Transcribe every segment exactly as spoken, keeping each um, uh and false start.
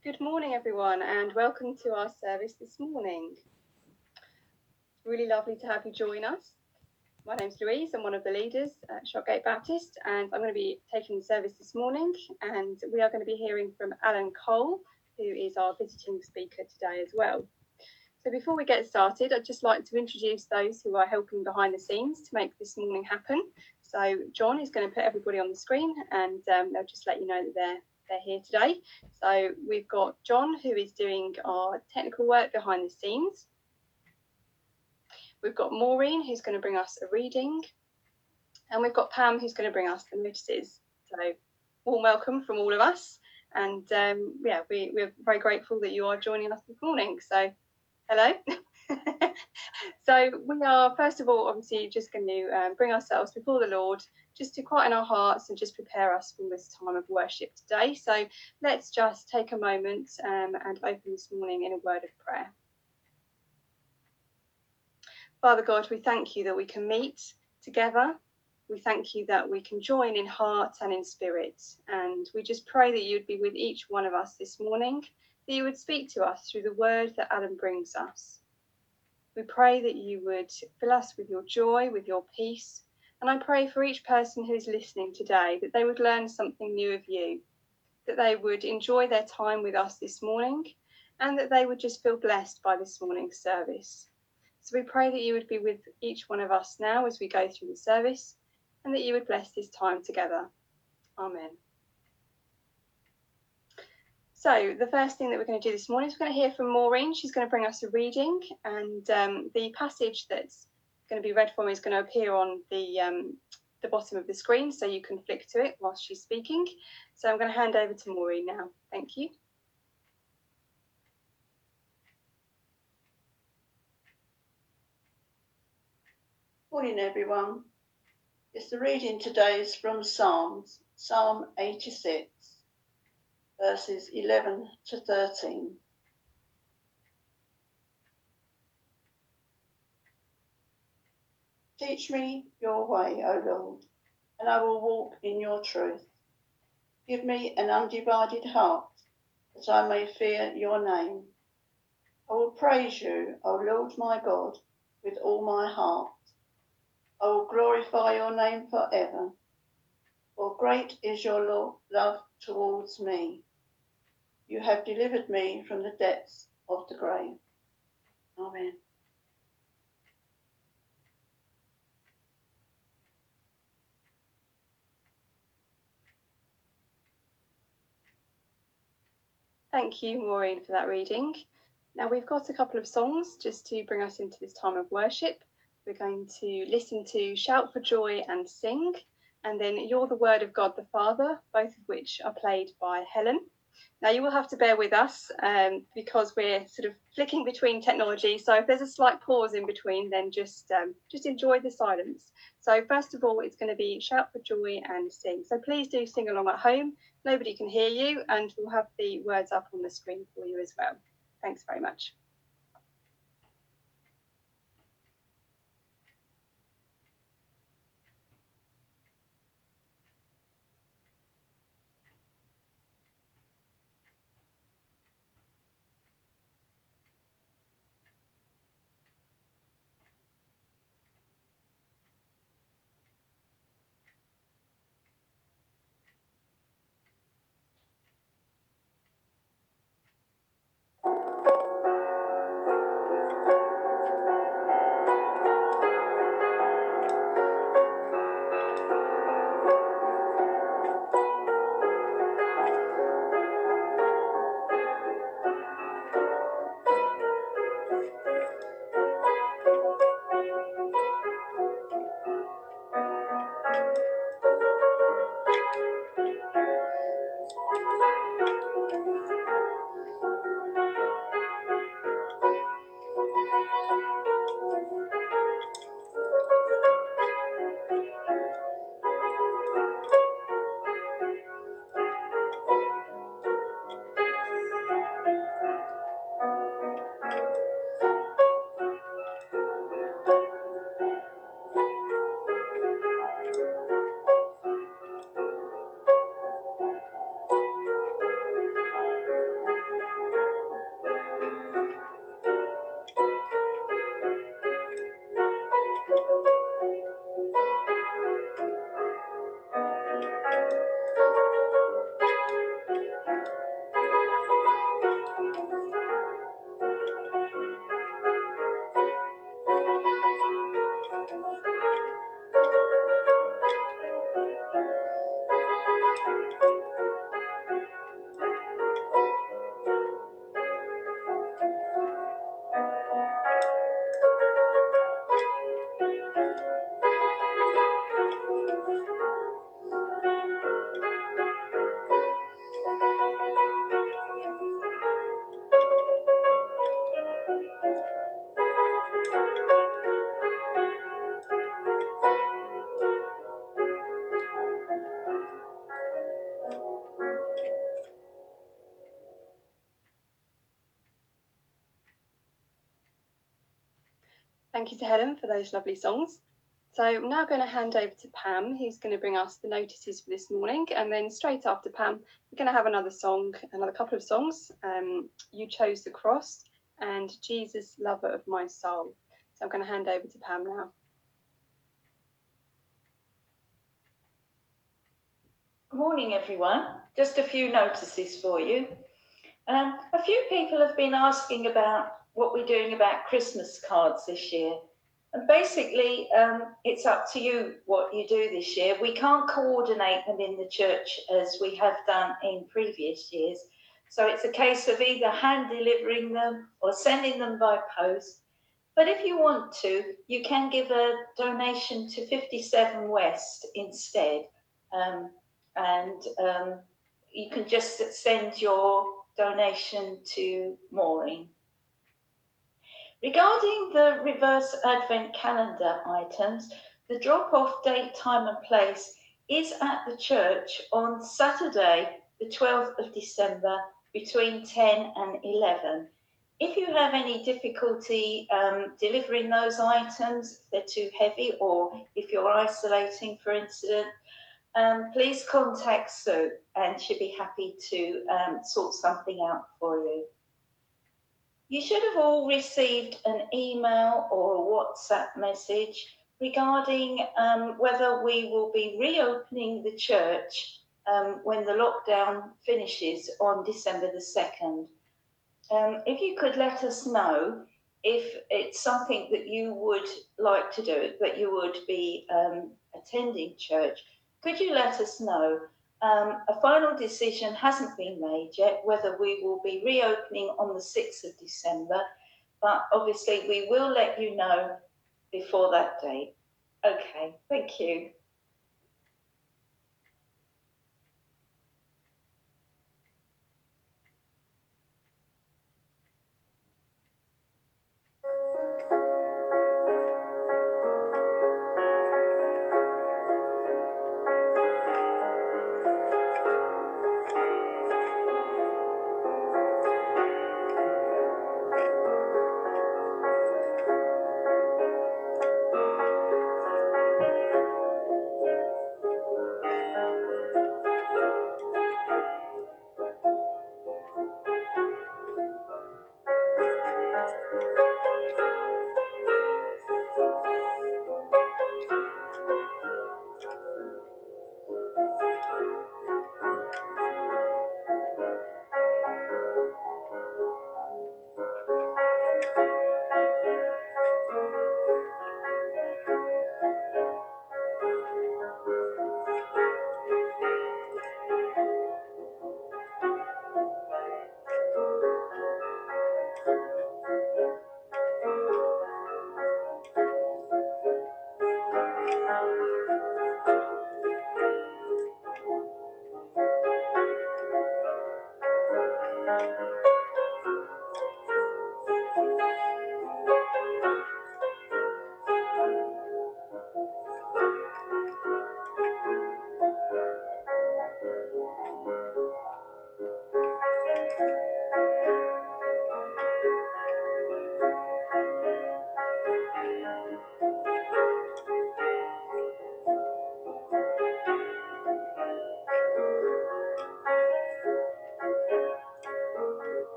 Good morning, everyone, and welcome to our service this morning. It's really lovely to have you join us. My name's Louise. I'm one of the leaders at Shotgate Baptist, and I'm going to be taking the service this morning. And we are going to be hearing from Alan Cole, who is our visiting speaker today as well. So before we get started, I'd just like to introduce those who are helping behind the scenes to make this morning happen. So John is going to put everybody on the screen, and um, they'll just let you know that they're they're here today. So we've got John, who is doing our technical work behind the scenes. We've got Maureen, who's going to bring us a reading. And we've got Pam, who's going to bring us the notices. So warm welcome from all of us. And um, yeah, we, we're very grateful that you are joining us this morning. So hello. So we are, first of all, obviously just going to um, bring ourselves before the Lord, just to quieten our hearts and just prepare us for this time of worship today. So let's just take a moment um, and open this morning in a word of prayer. Father God, we thank you that we can meet together. We thank you that we can join in heart and in spirit. And we just pray that you'd be with each one of us this morning, that you would speak to us through the word that Adam brings us. We pray that you would fill us with your joy, with your peace. And I pray for each person who's listening today that they would learn something new of you, that they would enjoy their time with us this morning, and that they would just feel blessed by this morning's service. So we pray that you would be with each one of us now as we go through the service, and that you would bless this time together. Amen. So the first thing that we're going to do this morning is we're going to hear from Maureen. She's going to bring us a reading, and um, the passage that's going to be read for me is going to appear on the um, the bottom of the screen, so you can flick to it whilst she's speaking. So I'm going to hand over to Maureen now. Thank you. Morning, everyone. Yes, the reading today is from Psalms, Psalm eighty-six, verses eleven to thirteen. Teach me your way, O Lord, and I will walk in your truth. Give me an undivided heart, that I may fear your name. I will praise you, O Lord my God, with all my heart. I will glorify your name forever, for great is your love towards me. You have delivered me from the depths of the grave. Amen. Thank you, Maureen, for that reading. Now we've got a couple of songs just to bring us into this time of worship. We're going to listen to Shout for Joy and Sing, and then You're the Word of God the Father, both of which are played by Helen. Now you will have to bear with us um, because we're sort of flicking between technology. So if there's a slight pause in between, then just um, just enjoy the silence. So first of all, it's going to be Shout for Joy and Sing. So please do sing along at home. Nobody can hear you, and we'll have the words up on the screen for you as well. Thanks very much. Thank you to Helen for those lovely songs. So I'm now going to hand over to Pam, who's going to bring us the notices for this morning. And then straight after Pam, we're going to have another song, another couple of songs. Um, You Chose the Cross and Jesus, Lover of My Soul. So I'm going to hand over to Pam now. Good morning, everyone. Just a few notices for you. Um, a few people have been asking about what we're doing about Christmas cards this year. And basically, um, it's up to you what you do this year. We can't coordinate them in the church as we have done in previous years. So it's a case of either hand delivering them or sending them by post. But if you want to, you can give a donation to fifty-seven West instead. Um, and um, you can just send your donation to Maureen. Regarding the reverse advent calendar items, the drop-off date, time and place is at the church on Saturday, the twelfth of December, between ten and eleven. If you have any difficulty um, delivering those items, if they're too heavy, or if you're isolating, for instance, Um, please contact Sue and she'll be happy to um, sort something out for you. You should have all received an email or a WhatsApp message regarding um, whether we will be reopening the church um, when the lockdown finishes on December the second. Um, if you could let us know if it's something that you would like to do, that you would be um, attending church, could you let us know? Um, a final decision hasn't been made yet whether we will be reopening on the sixth of December, but obviously we will let you know before that date. Okay, thank you.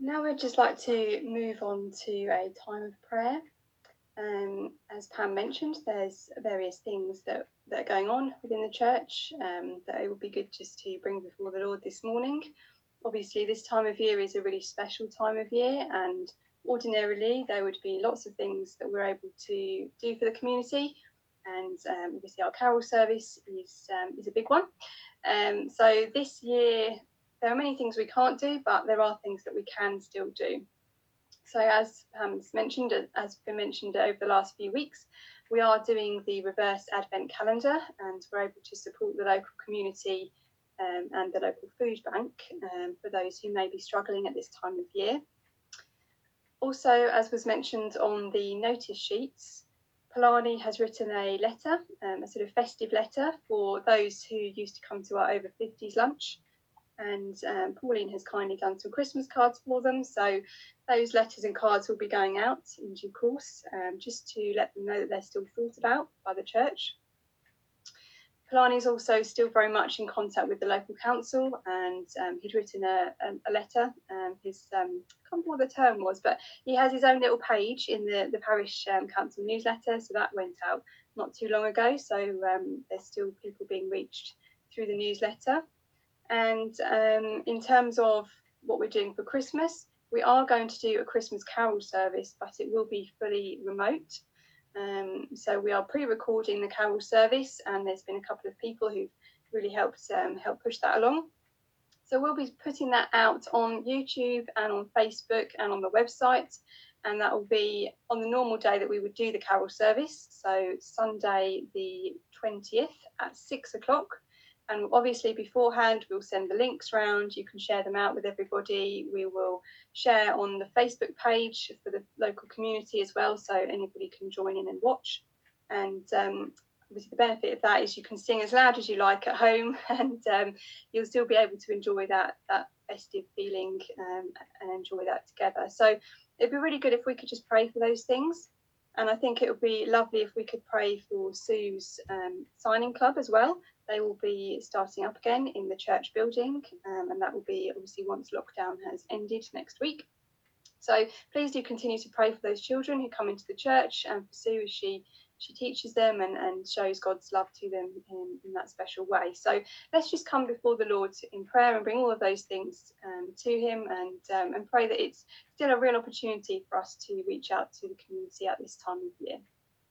Now we'd just like to move on to a time of prayer. Um, as Pam mentioned, there's various things that, that are going on within the church um, that it would be good just to bring before the Lord this morning. Obviously, this time of year is a really special time of year, and ordinarily there would be lots of things that we're able to do for the community. And um, obviously, our carol service is um, is a big one. Um, so this year, there are many things we can't do, but there are things that we can still do. So as Pam's mentioned, as been mentioned over the last few weeks, we are doing the reverse Advent calendar, and we're able to support the local community um, and the local food bank um, for those who may be struggling at this time of year. Also, as was mentioned on the notice sheets, Polani has written a letter, um, a sort of festive letter for those who used to come to our over fifties lunch. And um, Pauline has kindly done some Christmas cards for them. So those letters and cards will be going out in due course, um, just to let them know that they're still thought about by the church. Polani is also still very much in contact with the local council, and um, he'd written a, a, a letter. Um, his um, I can't remember what the term was, but he has his own little page in the, the parish um, council newsletter. So that went out not too long ago. So um, there's still people being reached through the newsletter. And um, in terms of what we're doing for Christmas, we are going to do a Christmas carol service, but it will be fully remote. Um, so we are pre-recording the carol service, and there's been a couple of people who've really helped um, help push that along. So we'll be putting that out on YouTube and on Facebook and on the website, and that will be on the normal day that we would do the carol service, so Sunday the twentieth at six o'clock. And obviously beforehand, we'll send the links round. You can share them out with everybody. We will share on the Facebook page for the local community as well, so anybody can join in and watch. And um, obviously the benefit of that is you can sing as loud as you like at home, and um, you'll still be able to enjoy that, that festive feeling um, and enjoy that together. So it'd be really good if we could just pray for those things. And I think it would be lovely if we could pray for Sue's um, signing club as well. They will be starting up again in the church building, um, and that will be obviously once lockdown has ended next week. So please do continue to pray for those children who come into the church, and for Sue as she she teaches them and, and shows God's love to them in, in that special way. So let's just come before the Lord in prayer and bring all of those things um, to him, and um, and pray that it's still a real opportunity for us to reach out to the community at this time of year.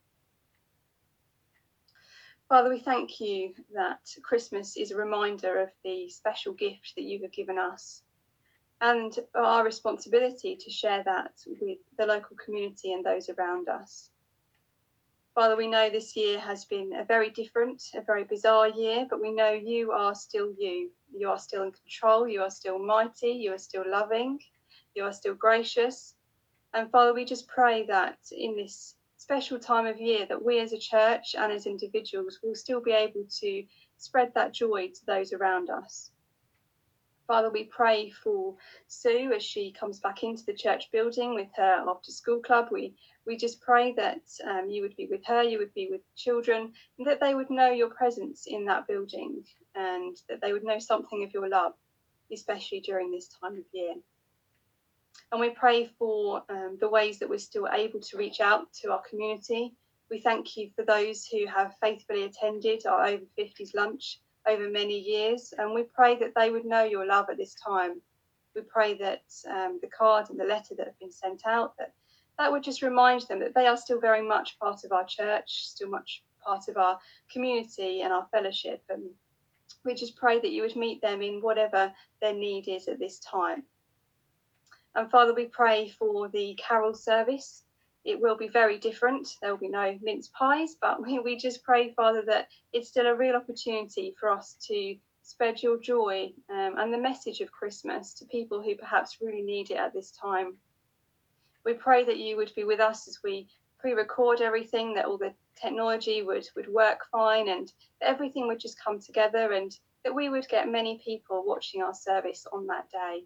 Father, we thank you that Christmas is a reminder of the special gift that you have given us, and our responsibility to share that with the local community and those around us. Father, we know this year has been a very different, a very bizarre year, but we know you are still you. You are still in control. You are still mighty. You are still loving. You are still gracious. And Father, we just pray that in this special time of year that we as a church and as individuals will still be able to spread that joy to those around us. Father, we pray for Sue as she comes back into the church building with her after school club. We we just pray that um, you would be with her, you would be with children, and that they would know your presence in that building, and that they would know something of your love, especially during this time of year. And we pray for um, the ways that we're still able to reach out to our community. We thank you for those who have faithfully attended our over fifties lunch over many years, and we pray that they would know your love at this time. We pray that um, the card and the letter that have been sent out, that that would just remind them that they are still very much part of our church, still much part of our community and our fellowship. And we just pray that you would meet them in whatever their need is at this time. And Father, we pray for the carol service. It will be very different. There will be no mince pies, but we, we just pray, Father, that it's still a real opportunity for us to spread your joy um, and the message of Christmas to people who perhaps really need it at this time. We pray that you would be with us as we pre-record everything, that all the technology would, would work fine, and that everything would just come together, and that we would get many people watching our service on that day.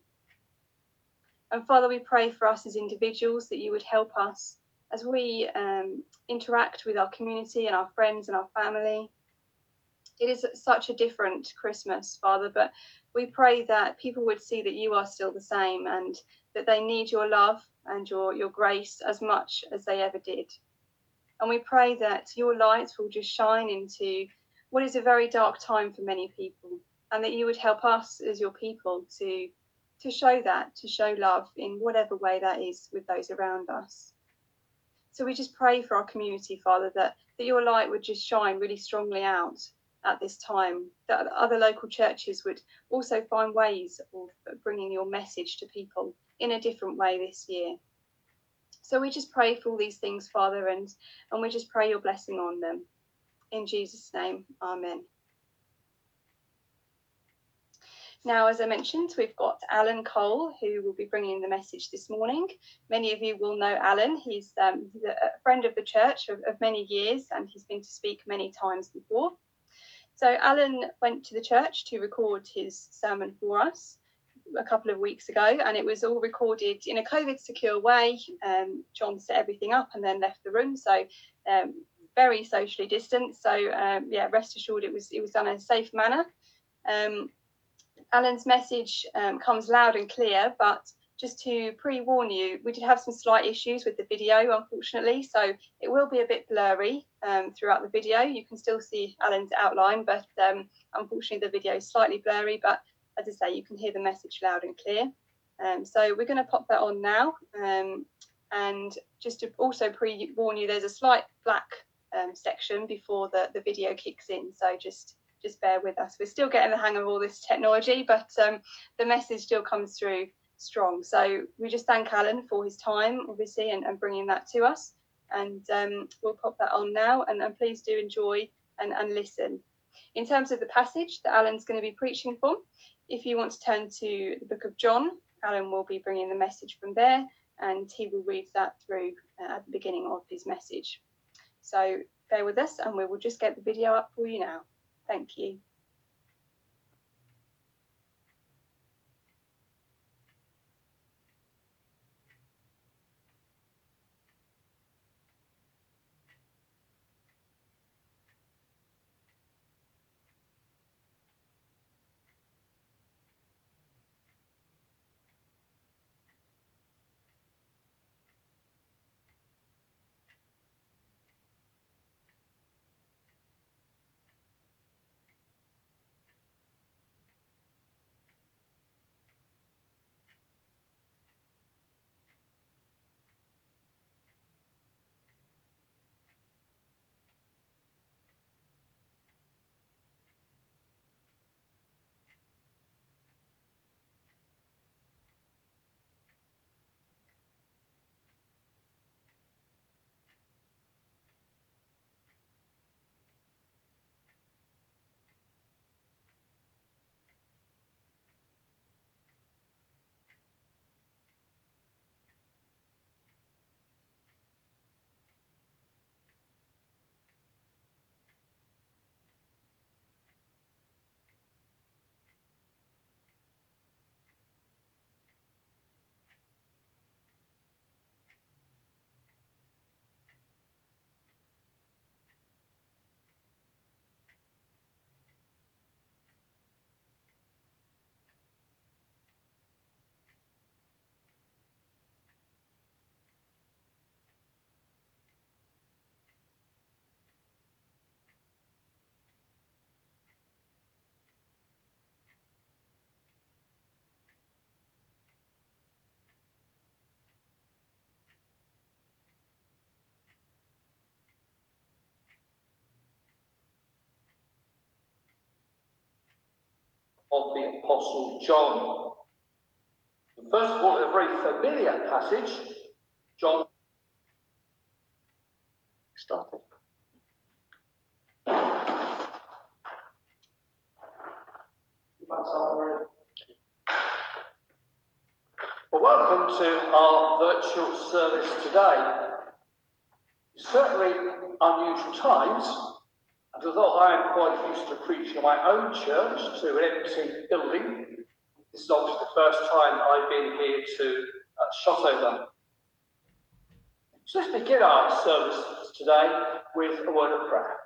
And Father, we pray for us as individuals that you would help us as we um, interact with our community and our friends and our family. It is such a different Christmas, Father, but we pray that people would see that you are still the same, and that they need your love and your, your grace as much as they ever did. And we pray that your light will just shine into what is a very dark time for many people, and that you would help us as your people to, to show that, to show love in whatever way that is with those around us. So we just pray for our community, Father, that, that your light would just shine really strongly out at this time, that other local churches would also find ways of bringing your message to people in a different way this year. So we just pray for all these things, Father, and, and we just pray your blessing on them. In Jesus' name, amen. Now, as I mentioned, we've got Alan Cole, who will be bringing the message this morning. Many of you will know Alan. He's, um, he's a friend of the church of, of many years, and he's been to speak many times before. So Alan went to the church to record his sermon for us a couple of weeks ago, and it was all recorded in a COVID secure way. Um, John set everything up and then left the room, so um, very socially distanced. So um, yeah, rest assured it was it was done in a safe manner. Um, Alan's message um, comes loud and clear, but just to pre-warn you, we did have some slight issues with the video, unfortunately, so it will be a bit blurry um, throughout the video. You can still see Alan's outline, but um, unfortunately the video is slightly blurry, but as I say, you can hear the message loud and clear. Um, so we're going to pop that on now, um, and just to also pre-warn you, there's a slight black um, section before the, the video kicks in, so just Just bear with us. We're still getting the hang of all this technology, but um, the message still comes through strong. So we just thank Alan for his time, obviously, and, and bringing that to us. And um, we'll pop that on now, and, and please do enjoy and, and listen. In terms of the passage that Alan's going to be preaching from, if you want to turn to the book of John, Alan will be bringing the message from there, and he will read that through uh, at the beginning of his message. So bear with us, and we will just get the video up for you now. Thank you. Of the Apostle John. First of all, a very familiar passage, John. Started. Well, welcome to our virtual service today. Certainly unusual times, and although I am quite used to preaching in my own church to an empty building, this is obviously the first time I've been here to uh, Shotover. So let's begin our service today with a word of prayer.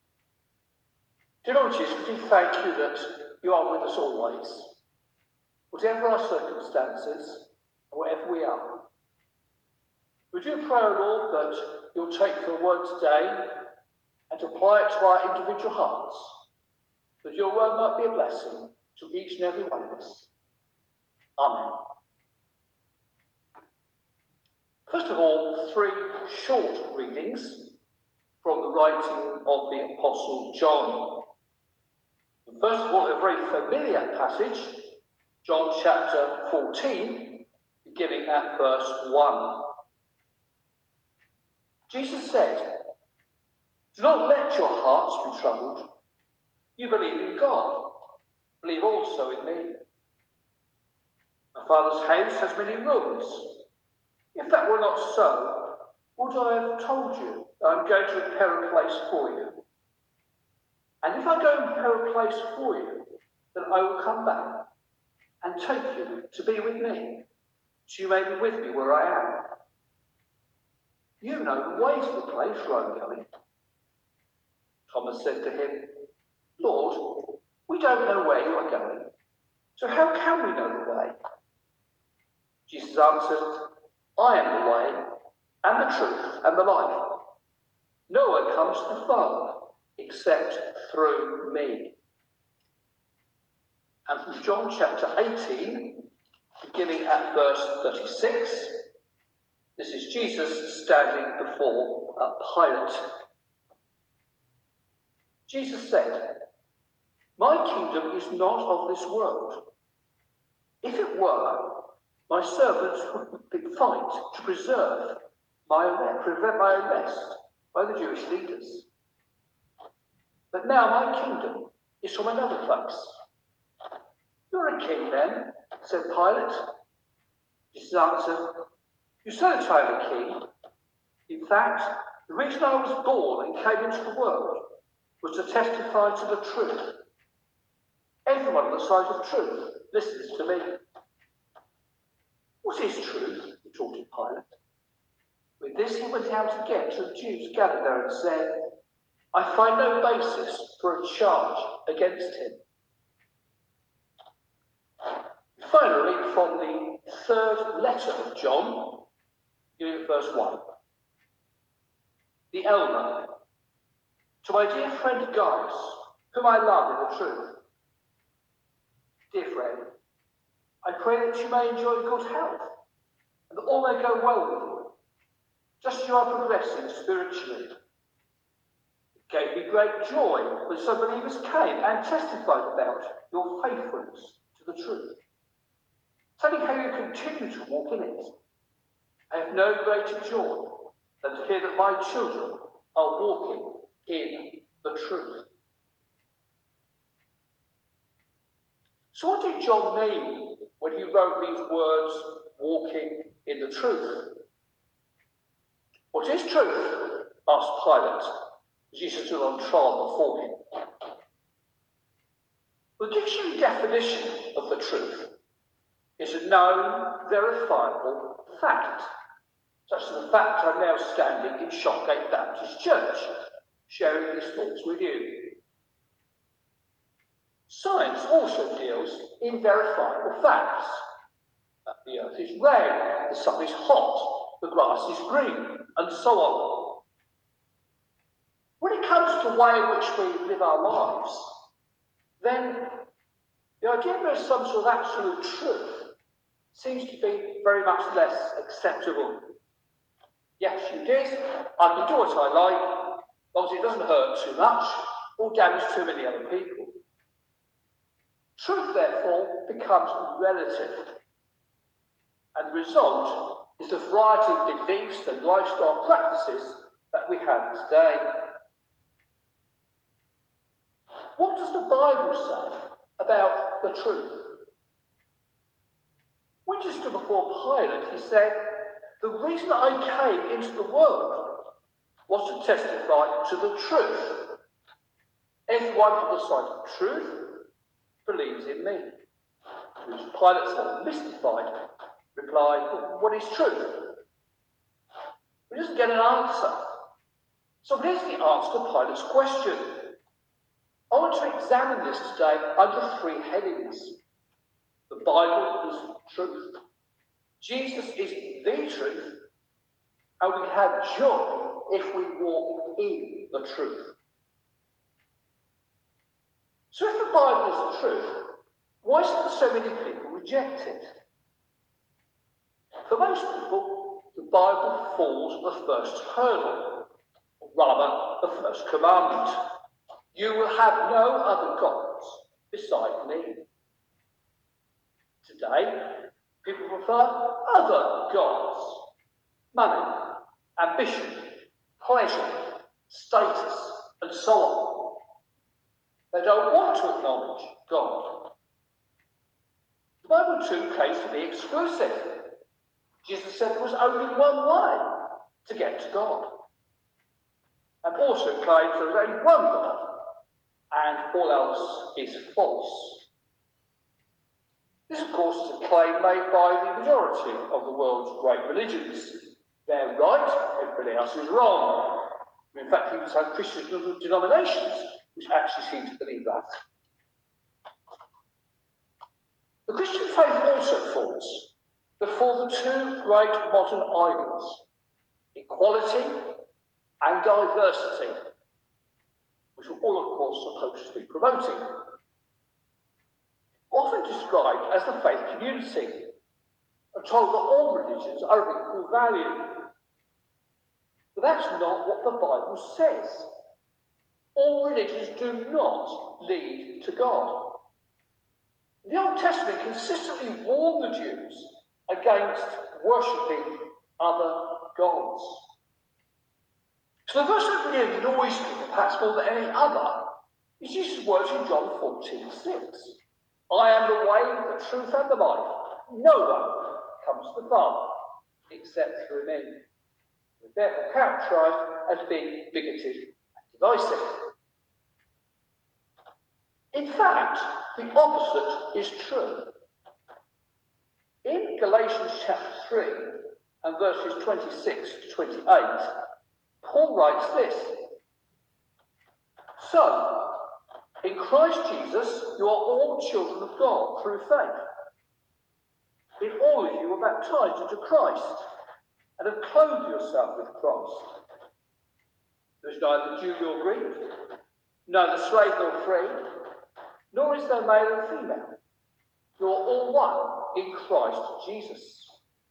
Dear Lord Jesus, we thank you that you are with us always. whatever our circumstances, and wherever we are. We do pray, O Lord, that you'll take your word today and apply it to our individual hearts, that your word might be a blessing to each and every one of us. Amen. First of all, three short readings from the writing of the Apostle John. First of all, a very familiar passage, John chapter fourteen, beginning at verse one. Jesus said, "Do not let your hearts be troubled. You believe in God, believe also in me. My Father's house has many rooms. If that were not so, would I have told you that I'm going to prepare a place for you? And if I go and prepare a place for you, then I will come back and take you to be with me, so you may be with me where I am. You know the way to the place where I'm going." Thomas said to him, "Lord, we don't know where you are going, so how can we know the way?" Jesus answered, "I am the way, and the truth, and the life. No one comes to the Father except through me." And from John chapter eighteen, beginning at verse thirty-six, this is Jesus standing before a Pilate. Jesus said, "My kingdom is not of this world. If it were, my servants would fight to preserve my arrest, prevent my arrest by the Jewish leaders. But now my kingdom is from another place." "You're a king then," said Pilate. Jesus answered, "You say that I am a king. In fact, the reason I was born and came into the world was to testify to the truth. Everyone on the side of truth listens to me." "What is truth?" retorted Pilate. With this he went out again to the Jews gathered there and said, "I find no basis for a charge against him." Finally, from the third letter of John, beginning at verse one. The elder, to my dear friend Gaius, whom I love in the truth. Dear friend, I pray that you may enjoy good health, and that all may go well with you, just as you are progressing spiritually. It gave me great joy when some believers came and testified about your faithfulness to the truth, telling how you continue to walk in it. I have no greater joy than to hear that my children are walking in the truth. So what did John mean when he wrote these words, walking in the truth? "What is truth?" asked Pilate, as Jesus stood on trial before him. The dictionary definition of the truth is a known, verifiable fact, such as the fact I'm now standing in Shopgate Baptist Church, sharing these thoughts with you. Science also deals in verifiable facts. That the earth is round, the sun is hot, the grass is green, and so on. When it comes to the way in which we live our lives, then the idea that there is some sort of absolute truth seems to be very much less acceptable. Yes, you did. I can do what I like, as long as it doesn't hurt too much or damage too many other people. Truth, therefore, becomes relative. And the result is the variety of beliefs and lifestyle practices that we have today. What does the Bible say about the truth? When Jesus stood before Pilate, he said, "The reason I came into the world was to testify to the truth. Everyone on the side of truth believes in me." To which Pilate, somewhat mystified, replied, "What is truth?" He doesn't get an answer. So here's the answer to Pilate's question. I want to examine this today under three headings. The Bible is truth. Jesus is the truth, and we have joy if we walk in the truth. So if the Bible is the truth, why is it that so many people reject it? For most people, the Bible falls at the first hurdle, or rather, the first commandment. You will have no other gods beside me. Today, people prefer other gods. Money, ambition, pleasure, status, and so on. They don't want to acknowledge God. The Bible too claims to be exclusive. Jesus said there was only one way to get to God. And also claims there is only one God, and all else is false. This, of course, is a claim made by the majority of the world's great religions. They're right, everybody else is wrong. In fact, even some Christian denominations which actually seem to believe that. The Christian faith also falls before the two great modern idols, equality and diversity, which we're all, of course, supposed to be promoting. Often described as the faith community, and told that all religions are of equal value. But that's not what the Bible says. All religions do not lead to God. The Old Testament consistently warned the Jews against worshipping other gods. So the verse that really annoys me, perhaps more than any other, is Jesus' words in John fourteen six. I am the way, the truth, and the life. No one comes to the Father except through me. They're therefore characterized as being bigoted and divisive. In fact, the opposite is true. In Galatians chapter three and verses twenty-six to twenty-eight, Paul writes this. So, in Christ Jesus, you are all children of God through faith. In all of you are baptized into Christ and have clothed yourself with Christ. There is neither Jew nor Greek, neither slave nor free, nor is there male and female. You are all one in Christ Jesus.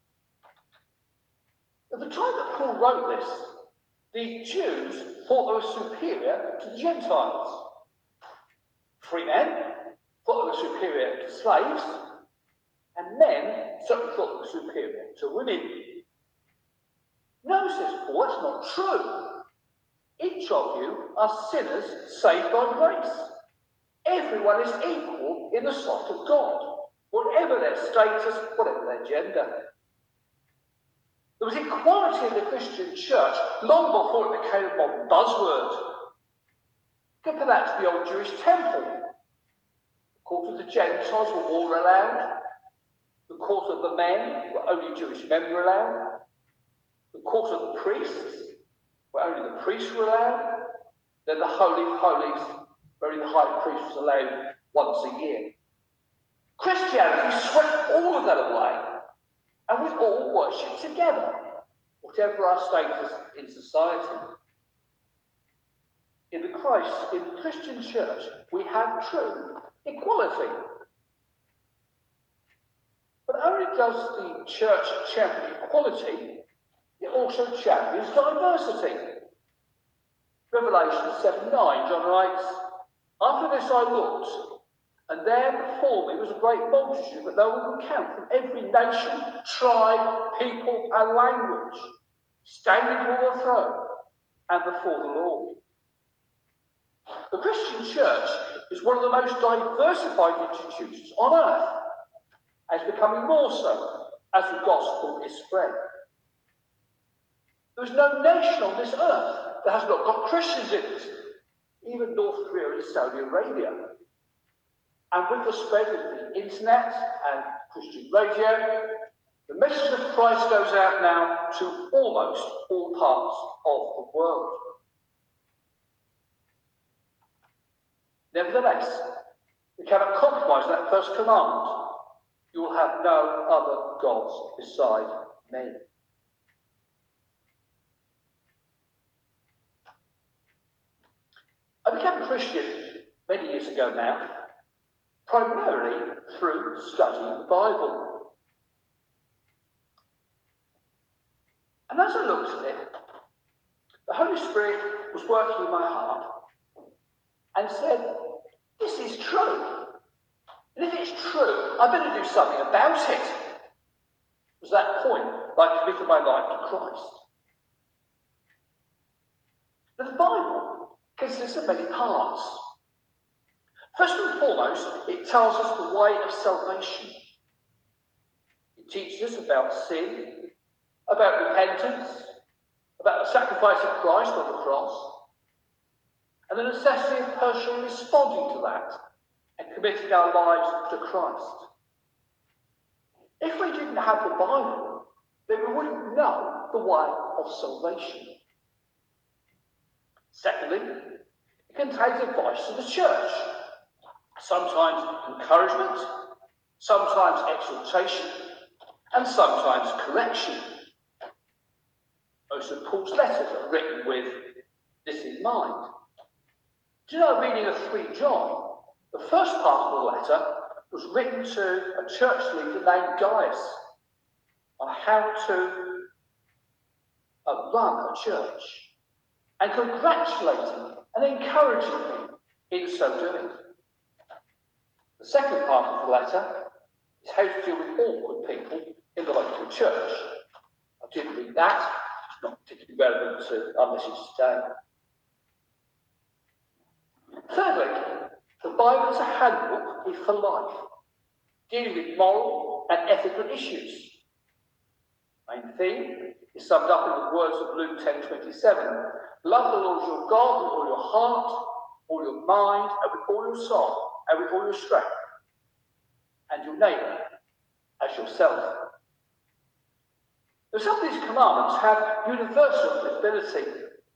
At the time that Paul wrote this, the Jews thought they were superior to the Gentiles. Free men thought they were superior to slaves, and men certainly thought they were superior to women. No, says Paul, that's not true. Each of you are sinners saved by grace. Everyone is equal in the sight of God, whatever their status, whatever their gender. There was equality in the Christian church long before it became a modern buzzword. Compare that to the old Jewish temple. The court of the Gentiles were all allowed. The court of the men, where only Jewish men were allowed. The court of the priests, where only the priests were allowed. Then the Holy of Holies, where only the high priest was allowed once a year. Christianity swept all of that away, and we all worship together, whatever our status in society. In the Christ, in the Christian church, we have true equality. But not only does the church champion equality, it also champions diversity. Revelation seven nine, John writes, after this I looked, and there before me was a great multitude that no one could count, from every nation, tribe, people, and language, standing before the throne and before the Lord. The Christian church is one of the most diversified institutions on earth, and it's becoming more so as the gospel is spread. There is no nation on this earth that has not got Christians in it, even North Korea and Saudi Arabia. And with the spread of the internet and Christian radio, the message of Christ goes out now to almost all parts of the world. Nevertheless, we cannot compromise that first commandment. You will have no other gods beside me. I became a Christian many years ago now, primarily through studying the Bible. And as I looked at it, the Holy Spirit was working in my heart and said, this is true. And if it's true, I better do something about it. It was that point that I committed my life to Christ. Now, the Bible consists of many parts. First and foremost, it tells us the way of salvation. It teaches us about sin, about repentance, about the sacrifice of Christ on the cross, and the necessity of personally responding to that and committing our lives to Christ. If we didn't have the Bible, then we wouldn't know the way of salvation. Secondly, it contains advice to the church, sometimes encouragement, sometimes exhortation, and sometimes correction. Most of Paul's letters are written with this in mind. Do you know, reading of three John, the first part of the letter was written to a church leader named Gaius on how to uh, run a church, and congratulating and encouraging him in so doing. The second part of the letter is how to deal with awkward people in the local church. I didn't read that. It's not particularly relevant to our message today. Thirdly, the Bible is a handbook for life, dealing with moral and ethical issues. The main theme is summed up in the words of Luke ten twenty-seven. Love the Lord your God with all your heart, all your mind, and with all your soul, and with all your strength, and your neighbour as yourself. Now, some of these commandments have universal applicability.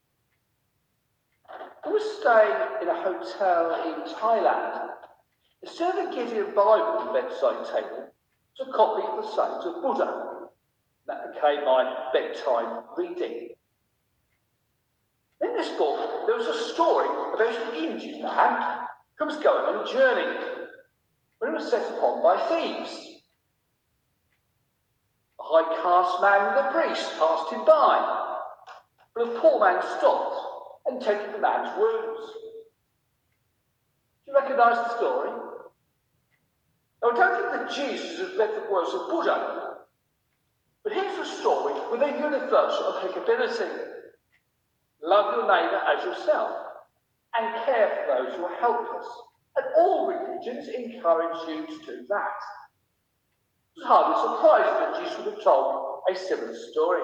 I was staying in a hotel in Thailand. Instead of a Gideon Bible on the bedside table, it was a copy of the Sayings of Buddha. That became my bedtime reading. In this book, there was a story about an Indian man who was going on a journey when he was set upon by thieves. A high caste man and a priest passed him by, but a poor man stopped and tended the man's wounds. Do you recognise the story? Now, I don't think that Jesus has read the words of Buddha, but here's a story with a universal applicability. Love your neighbour as yourself, and care for those who are helpless. And all religions encourage you to do that. It's hardly surprising that Jesus would have told a similar story.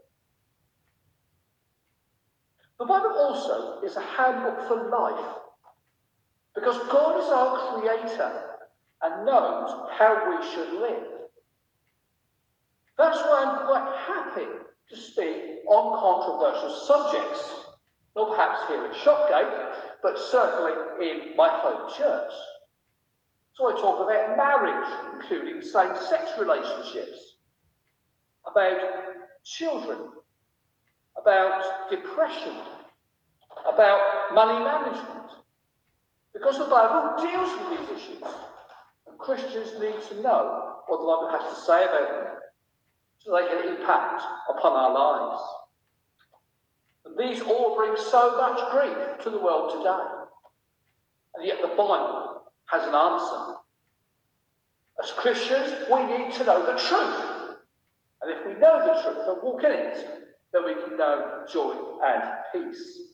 The Bible also is a handbook for life, because God is our creator and knows how we should live. That's why I'm quite happy to speak on controversial subjects, not perhaps here at Shopgate, but certainly in my home church. So I talk about marriage, including same-sex relationships, about children, about depression, about money management, because the Bible deals with these issues, and Christians need to know what the Bible has to say about them, so they can impact upon our lives. And these all bring so much grief to the world today. And yet the Bible has an answer. As Christians, we need to know the truth. And if we know the truth and walk in it, then we can know joy and peace.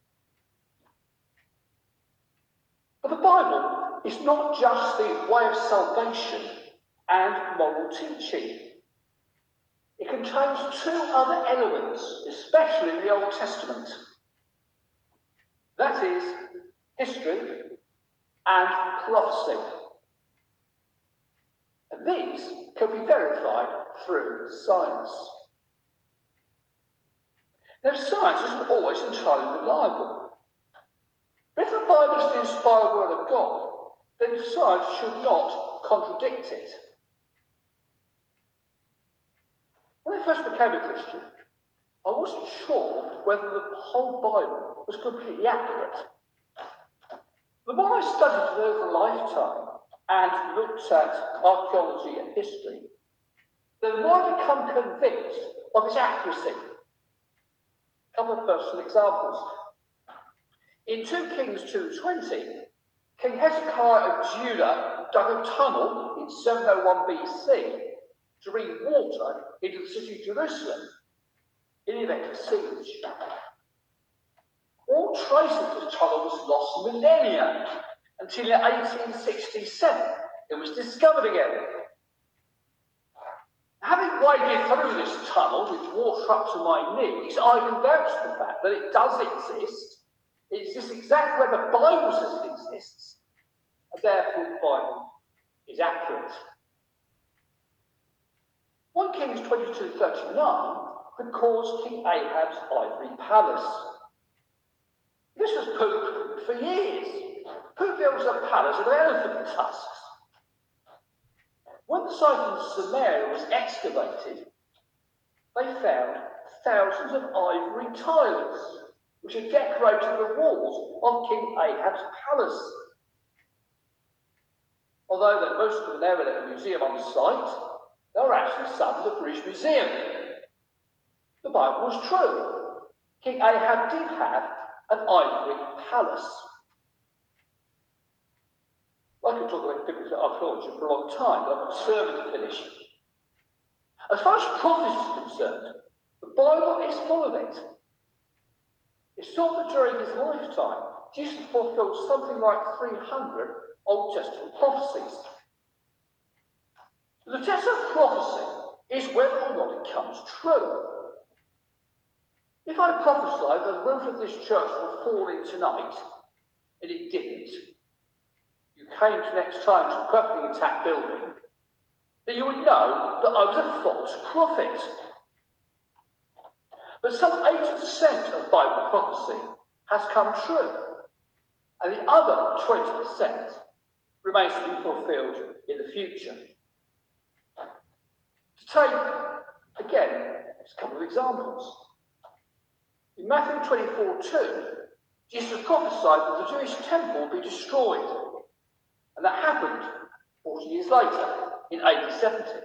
But the Bible is not just the way of salvation and moral teaching. It contains two other elements, especially in the Old Testament. That is history and prophecy. And these can be verified through science. Now, science isn't always entirely reliable. But if the Bible is the inspired word of God, then science should not contradict it. I first became a Christian, I wasn't sure whether the whole Bible was completely accurate. The more I studied it over a lifetime and looked at archaeology and history, the more I become convinced of its accuracy. A couple of personal examples. In two Kings two twenty, King Hezekiah of Judah dug a tunnel in seven oh one B C to bring water into the city of Jerusalem in the event of siege. All trace of the tunnel was lost for millennia until in eighteen sixty-seven it was discovered again. Having waded through this tunnel with water up to my knees, I can vouch for the fact that it does exist. It exists exactly where the Bible says it exists, and therefore the Bible is accurate. First Kings twenty-two thirty-nine records King Ahab's ivory palace. This was pooh for years. Who builds a palace of elephant tusks? When the site in Samaria was excavated, they found thousands of ivory tiles which had decorated the walls of King Ahab's palace. Although there most of them there in a museum on site, there were actually some in the British Museum. The Bible was true. King Ahab did have an ivory palace. I could talk about biblical archaeology for a long time, but I'm serving to finish. As far as prophecy is concerned, the Bible is full of it. It's thought that during his lifetime, Jesus fulfilled something like three hundred Old Testament prophecies. The test of prophecy is whether or not it comes true. If I prophesy that the roof of this church will fall in tonight, and it didn't, you came to next time to a perfectly intact building, then you would know that I was a false prophet. But some eighty percent of Bible prophecy has come true, and the other twenty percent remains to be fulfilled in the future. To take, again, just a couple of examples. In Matthew twenty-four two, Jesus prophesied that the Jewish temple would be destroyed. And that happened forty years later, in A D seventy.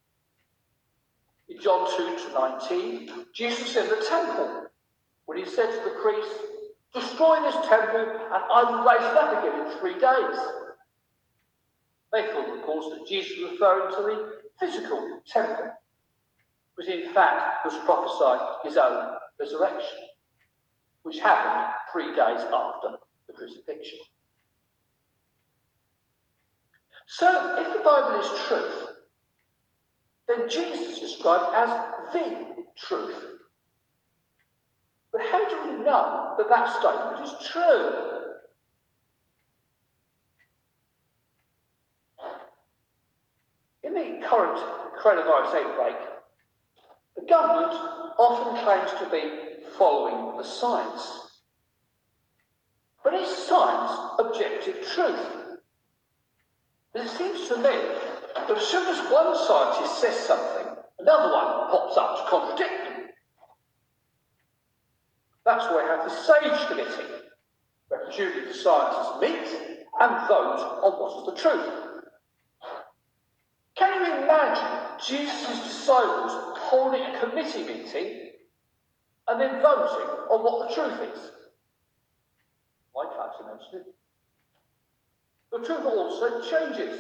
In John two to nineteen, Jesus in the temple, when he said to the priests, "Destroy this temple, and I will raise it up again in three days." They thought, of course, that Jesus was referring to the physical temple, but in fact was prophesying his own resurrection, which happened three days after the crucifixion. So, if the Bible is truth, then Jesus is described as the truth. But how do we know that that statement is true? In the current coronavirus outbreak, the government often claims to be following the science. But is science objective truth? It seems to me that as soon as one scientist says something, another one pops up to contradict them. That's why we have the SAGE committee, where presumably the scientists meet and vote on what is the truth. Can you imagine Jesus' disciples holding a committee meeting and then voting on what the truth is? I can't imagine it. The truth also changes.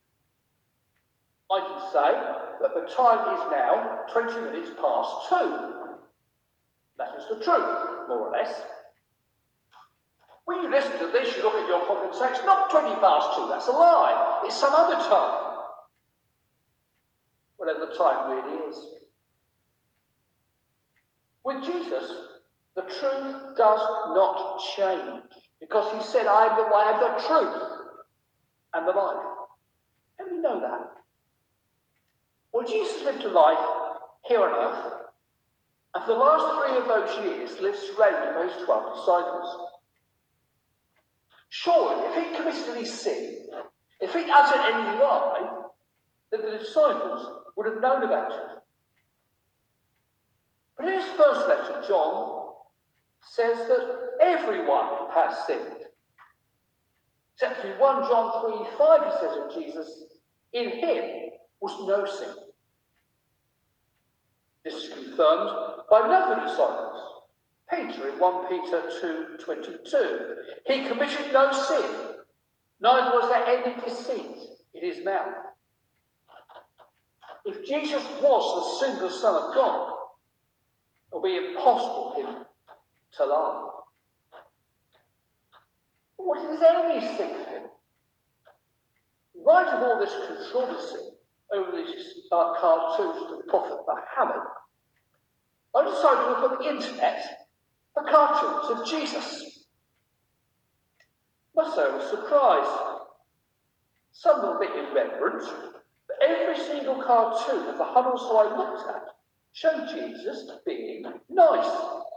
I can say that the time is now twenty minutes past two. That is the truth, more or less. When you listen to this, you look at your clock and say, it's not twenty past two, that's a lie. It's some other time. Whatever the time really is. With Jesus, the truth does not change, because he said, I am the way and the truth and the life. How do we know that? Well, Jesus lived a life here on earth, and for the last three of those years lived surrounded by his twelve disciples. Surely, if he committed any sin, if he uttered any lie, then the disciples would have known about it. But in his first letter, John says that everyone has sinned. Except in First John three five, he says of Jesus, in him was no sin. This is confirmed by another disciple, Peter, in First Peter two twenty-two. He committed no sin, neither was there any deceit in his mouth. If Jesus was the sinless Son of God, it would be impossible for him to lie. But what did his enemies think of him? In light of all this controversy over these uh, cartoons of the Prophet Muhammad, I decided to look on the internet for cartoons of Jesus. Must say I was surprised. Some were a bit irreverent, but every single cartoon of the hundreds that I looked at showed Jesus being nice.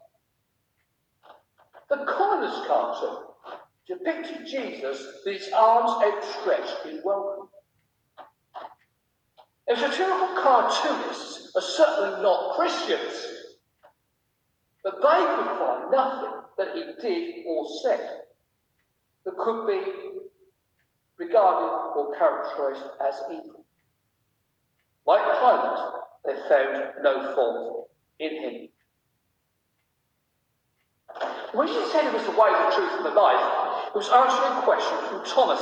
The commonest cartoon depicted Jesus with his arms outstretched in welcome. The satirical cartoonists are certainly not Christians, but they could find nothing that he did or said that could be regarded or characterized as evil. Like Pilate, they found no fault in him. When Jesus said he was the way, the truth, and the life, he was answering a question from Thomas.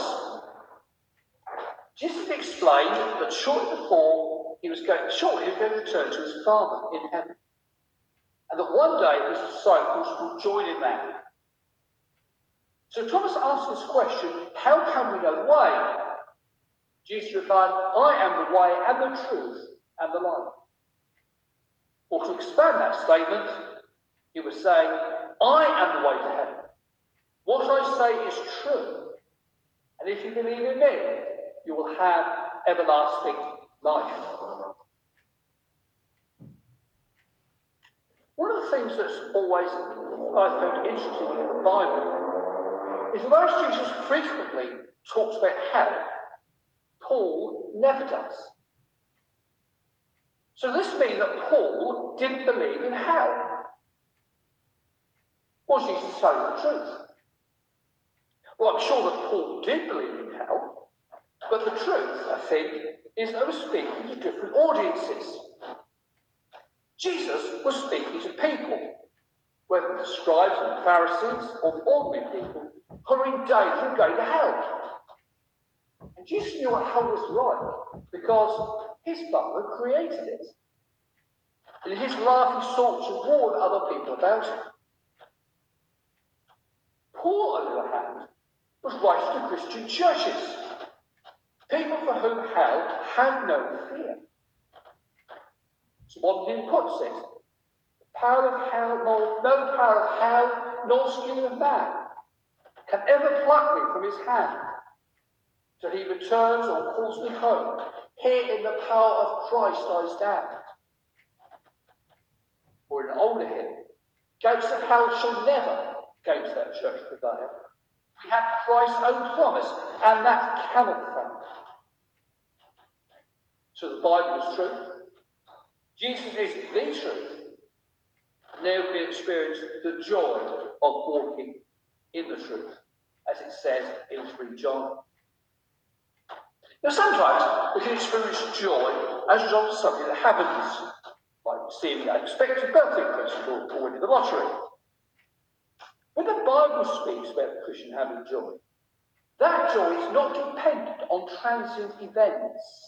Jesus explained that shortly before he was going, shortly he was going to return to his Father in heaven, and that one day his disciples would join in that. So Thomas asked this question, how can we know the way? Jesus replied, I am the way and the truth and the life. Or to expand that statement, he was saying, I am the way to heaven. What I say is true. And if you believe in me, you will have everlasting life. One of the things that's always I found interesting in the Bible is that Jesus frequently talks about hell, Paul never does. So this means that Paul didn't believe in hell. Was Jesus telling the truth? Well, I'm sure that Paul did believe in hell, but the truth, I think, is that he was speaking to different audiences. Jesus was speaking to people, whether the scribes and Pharisees or the ordinary people who are in danger of going to hell. And Jesus knew what hell was like because his Father created it. And in his life he sought to warn other people about it. Paul, on the other hand, was writing to Christian churches, people for whom hell had no fear. So what he puts it, the power of hell, nor, no power of hell, nor scheme of man can ever pluck me from his hand till he returns or calls me home. Here in the power of Christ I stand. Or in an older hymn, gates of hell shall never go to that church prevail. We have Christ's own promise, and that cannot fail. So the Bible is true. Jesus is the truth. Now we experience the joy of walking in the truth, as it says in First John. Now sometimes we can experience joy as a result of something that happens, like receiving an unexpected birthday present or winning the lottery. When the Bible speaks about the Christian having joy, that joy is not dependent on transient events.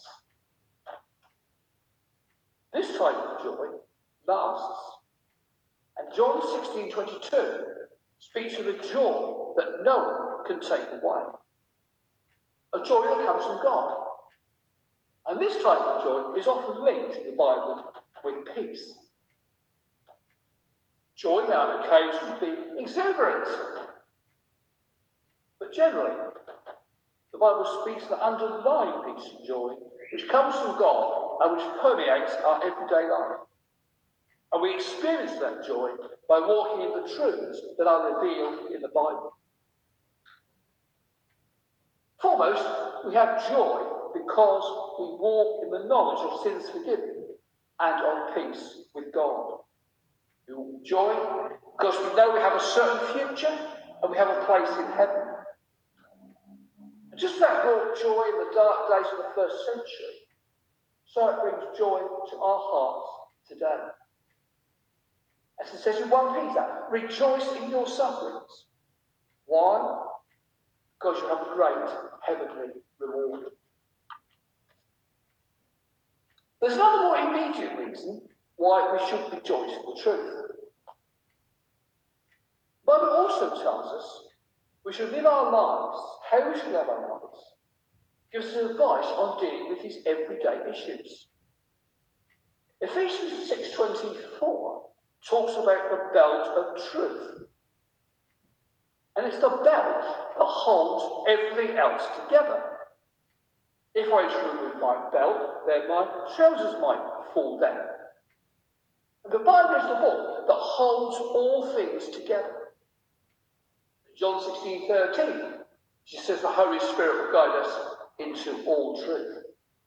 This type of joy lasts. And John sixteen twenty-two speaks of a joy that no one can take away. A joy that comes from God. And this type of joy is often linked in the Bible with peace. Joy may on occasion be exuberant, but generally, the Bible speaks of the underlying peace and joy which comes from God and which permeates our everyday life. And we experience that joy by walking in the truths that are revealed in the Bible. Foremost, we have joy because we walk in the knowledge of sins forgiven and of peace with God. We walk with joy because we know we have a certain future and we have a place in heaven. And just that brought joy in the dark days of the first century, so it brings joy to our hearts today. As it says in First Peter, rejoice in your sufferings. Why? Because you have a great heavenly reward. There's another more immediate reason why we should rejoice in the truth. The Bible also tells us we should live our lives, how we should live our lives, gives us advice on dealing with these everyday issues. Ephesians six twenty-four talks about the belt of truth. And it's the belt that holds everything else together. If I remove my belt, then my trousers might fall down. And the Bible is the book that holds all things together. John sixteen thirteen, she says the Holy Spirit will guide us into all truth.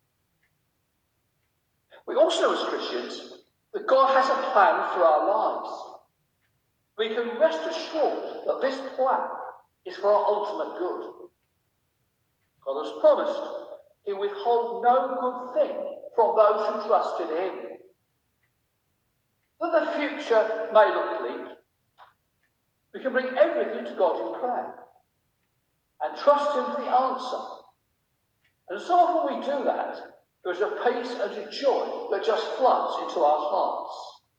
We also know as Christians that God has a plan for our lives. We can rest assured that this plan is for our ultimate good. God has promised He will withhold no good thing from those who trust in Him. Though the future may look bleak, we can bring everything to God in prayer and trust Him for the answer. And so often we do that, there is a peace and a joy that just floods into our hearts.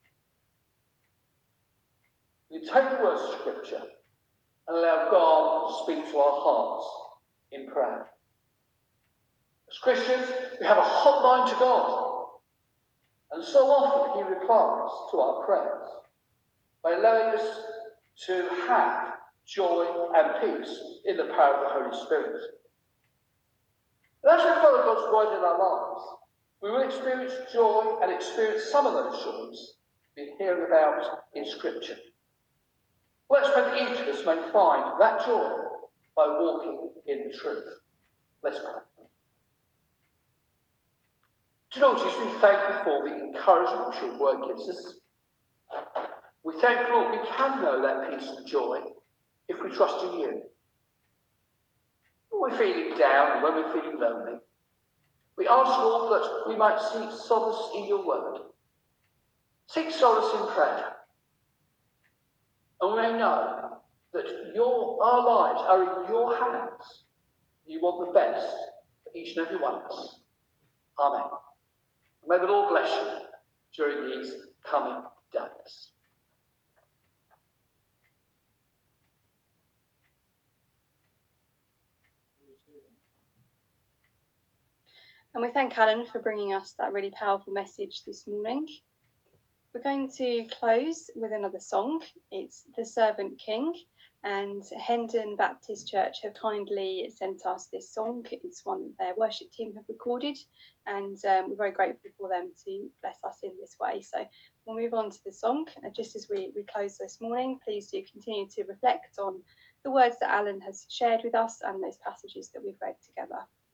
We take the words of Scripture and allow God to speak to our hearts in prayer. As Christians, we have a hotline to God, and so often He replies to our prayers by allowing us to have joy and peace in the power of the Holy Spirit. And as we follow God's word in our lives, we will experience joy and experience some of those joys we hear about in Scripture. Let's pray that each of us may find that joy by walking in the truth. Let's pray. Dear Lord Jesus, we thank you for the encouragement which your word gives us. We thank you, Lord, we can know that peace and joy if we trust in you. When we're feeling down and when we're feeling lonely, we ask, Lord, that we might seek solace in your word. Seek solace in prayer. And we may know that your, our lives are in your hands. You want the best for each and every one of us. Amen. May the Lord bless you during these coming days. And we thank Alan for bringing us that really powerful message this morning. We're going to close with another song. It's The Servant King, and Hendon Baptist Church have kindly sent us this song. It's one that their worship team have recorded, and um, we're very grateful for them to bless us in this way. So we'll move on to the song. And just as we, we close this morning, please do continue to reflect on the words that Alan has shared with us and those passages that we've read together.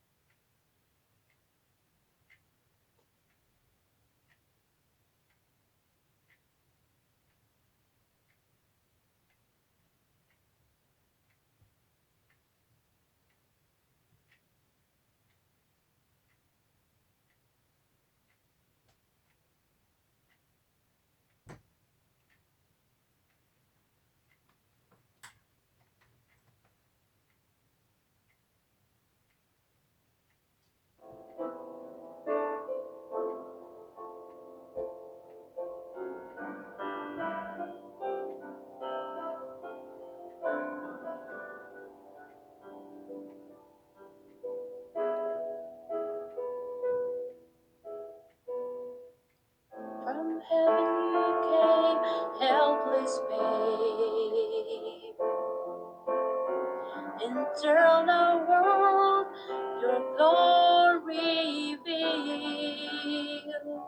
From heaven you came, helpless babe. Enter the world, your glory reveal.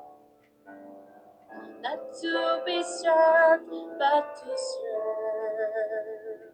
Not to be served, but to serve.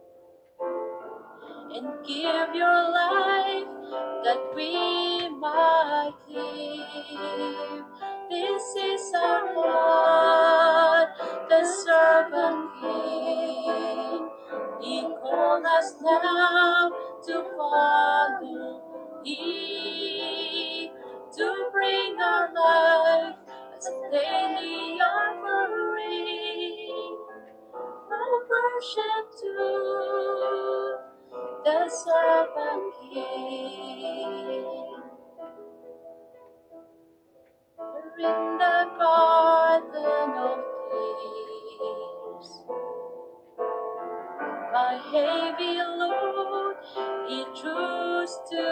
And give your life that we might live. This is our heart. the servant king. He called us now to follow Him, to bring our life as a daily offering of worship to the servant king. We're in the garden of tears. My heavy load He chose to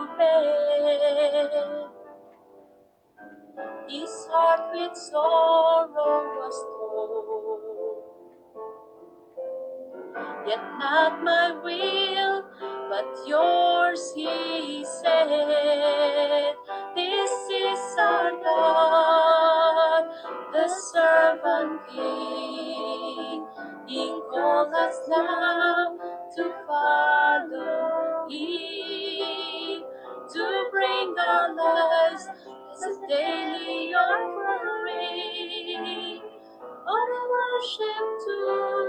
bear. His heart with sorrow was torn. Yet not my will, but yours, He said. This is our God, the servant king. He calls us now to follow Him, to bring our lives as a daily offering of worship to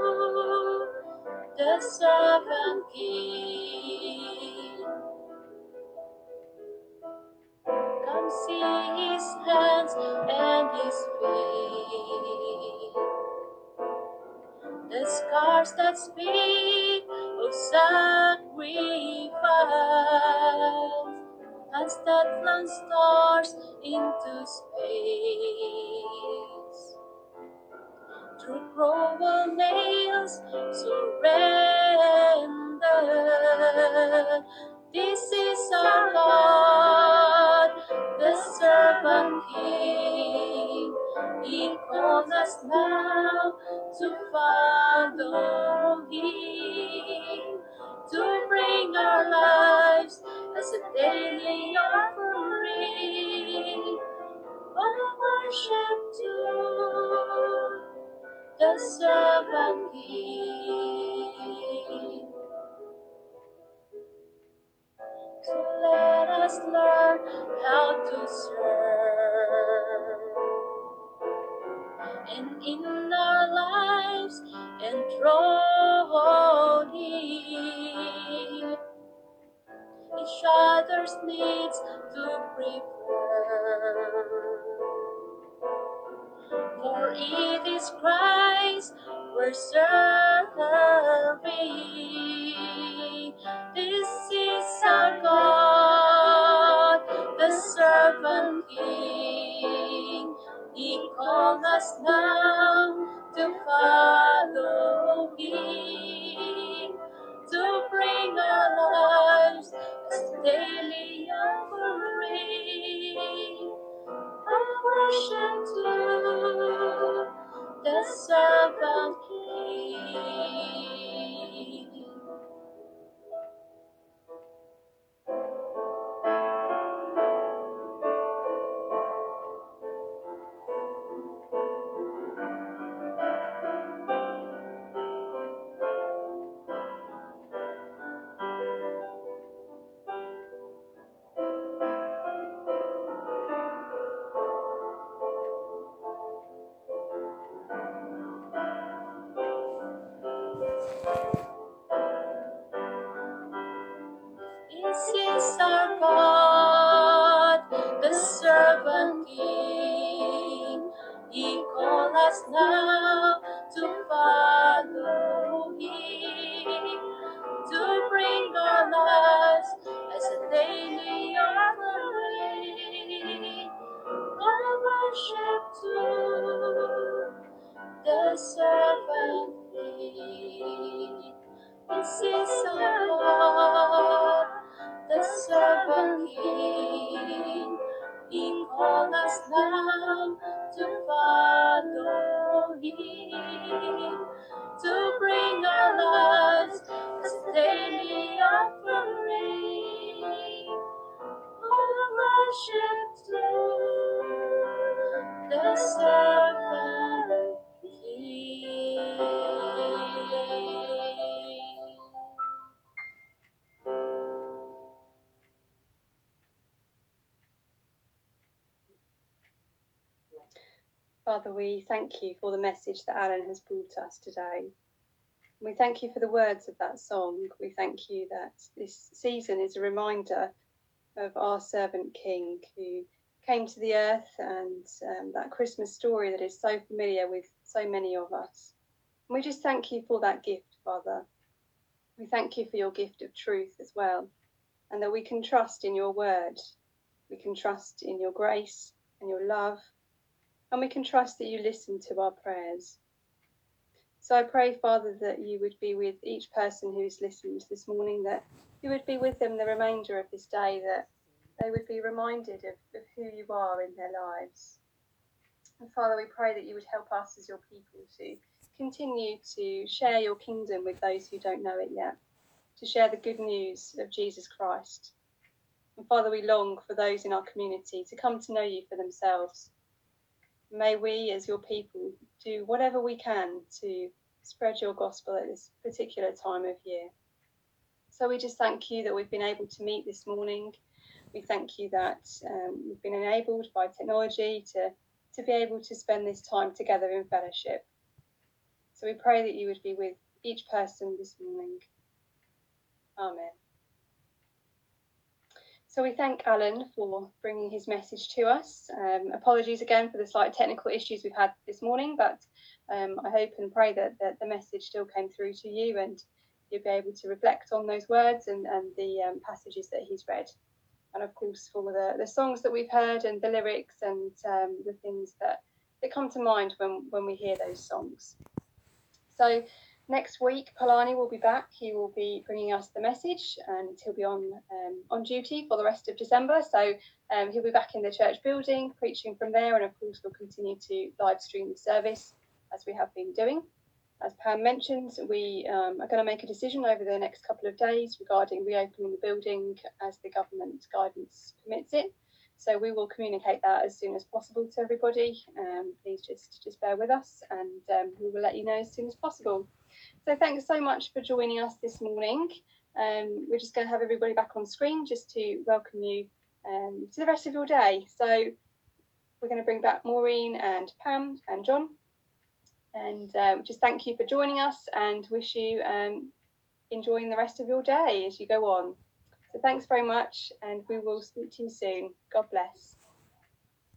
the servant king. Come see His hands and His feet, the scars that speak of sacrifice, hands that flung stars into space. Through cruel nails, surrender. This is our God, the servant king. He calls us now to follow Him, to bring our lives as a daily offering of worship to the servant king. So let us learn how to serve, and in our lives enthrone Him, each other's needs to prefer. For it is Christ we're serving. This is our God, the servant king. He called us now to follow Him, to bring our lives as daily offering of worship to the servant king. This is our God, the servant king. He called us now to follow Him, to bring our lives as a daily offering of worship to the servant king. This is our God, the servant king. He called us now to follow Him, to bring our lives as a daily offering of worship to the servant king. Father, we thank you for the message that Alan has brought us today. We thank you for the words of that song. We thank you that this season is a reminder of our servant King who came to the earth, and um, that Christmas story that is so familiar with so many of us. And we just thank you for that gift, Father. We thank you for your gift of truth as well, and that we can trust in your word. We can trust in your grace and your love, and we can trust that you listen to our prayers. So I pray, Father, that you would be with each person who's listened this morning, that you would be with them the remainder of this day, that they would be reminded of, of who you are in their lives. And Father, we pray that you would help us as your people to continue to share your kingdom with those who don't know it yet, to share the good news of Jesus Christ. And Father, we long for those in our community to come to know you for themselves. May we, as your people, do whatever we can to spread your gospel at this particular time of year. So we just thank you that we've been able to meet this morning. We thank you that um, we've been enabled by technology to, to be able to spend this time together in fellowship. So we pray that you would be with each person this morning. Amen. So we thank Alan for bringing his message to us. Um, apologies again for the slight technical issues we've had this morning, but um, I hope and pray that, that the message still came through to you and you'll be able to reflect on those words and, and the um, passages that he's read. And of course, for the, the songs that we've heard and the lyrics and um, the things that, that come to mind when, when we hear those songs. So next week, Polani will be back. He will be bringing us the message, and he'll be on um, on duty for the rest of December. So um, he'll be back in the church building, preaching from there, and of course we'll continue to live stream the service as we have been doing. As Pam mentioned, we um, are going to make a decision over the next couple of days regarding reopening the building as the government guidance permits it. So we will communicate that as soon as possible to everybody. Um, please just, just bear with us, and um, we will let you know as soon as possible. So thanks so much for joining us this morning. Um, we're just going to have everybody back on screen just to welcome you um, to the rest of your day. So we're going to bring back Maureen and Pam and John. And um, just thank you for joining us and wish you um, enjoying the rest of your day as you go on. So thanks very much, and we will speak to you soon. God bless.